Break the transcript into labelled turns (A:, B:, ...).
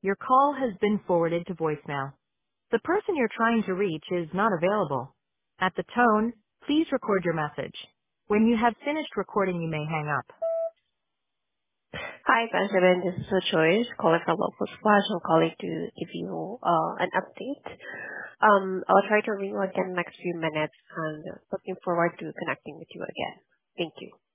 A: Your call has been forwarded to voicemail. The person you're trying to reach is not available. At the tone, please record your message. When you have finished recording, you may hang up.
B: Hi, Benjamin. This is Joyce calling from Local Splash. I'm calling to give you an update. I'll try to ring you again next few minutes and looking forward to connecting with you again. Thank you.